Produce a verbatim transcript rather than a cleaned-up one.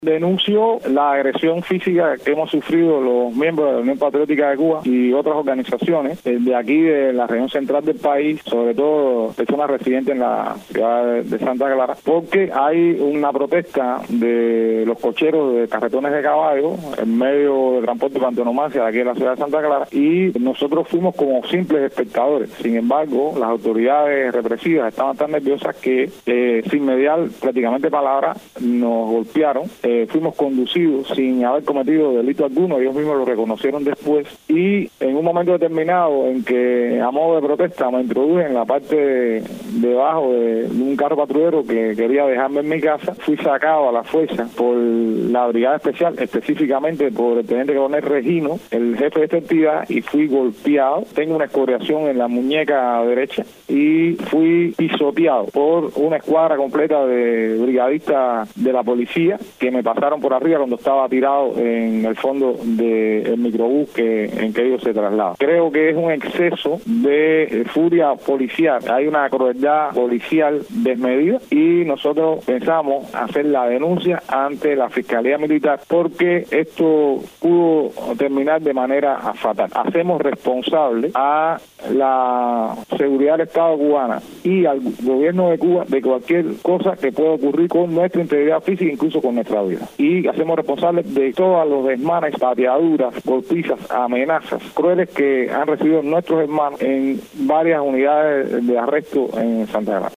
Denunció la agresión física que hemos sufrido los miembros de la Unión Patriótica de Cuba y otras organizaciones de aquí de la región central del país, sobre todo personas residentes en la ciudad de Santa Clara, porque hay una protesta de los cocheros de carretones de caballo, en medio de transporte de antonomasia de aquí en la ciudad de Santa Clara, y nosotros fuimos como simples espectadores. Sin embargo, las autoridades represivas estaban tan nerviosas que eh, sin mediar prácticamente palabra nos golpearon. Eh, fuimos conducidos sin haber cometido delito alguno, ellos mismos lo reconocieron después, y en un momento determinado en que a modo de protesta me introduje en la parte de, debajo de un carro patrullero que quería dejarme en mi casa, fui sacado a la fuerza por la brigada especial, específicamente por el teniente coronel Regino, el jefe de esta entidad, y fui golpeado. Tengo una escoriación en la muñeca derecha y fui pisoteado por una escuadra completa de brigadistas de la policía que me pasaron por arriba cuando estaba tirado en el fondo del microbús que, en que ellos se trasladan. Creo que es un exceso de furia policial, hay una crueldad policial desmedida y nosotros pensamos hacer la denuncia ante la Fiscalía Militar porque esto pudo terminar de manera fatal. Hacemos responsable a la seguridad del Estado cubana y al gobierno de Cuba de cualquier cosa que pueda ocurrir con nuestra integridad física, incluso con nuestra vida. Y hacemos responsables de todos los desmanes, pateaduras, golpizas, amenazas crueles que han recibido nuestros hermanos en varias unidades de arresto en Santa Clara.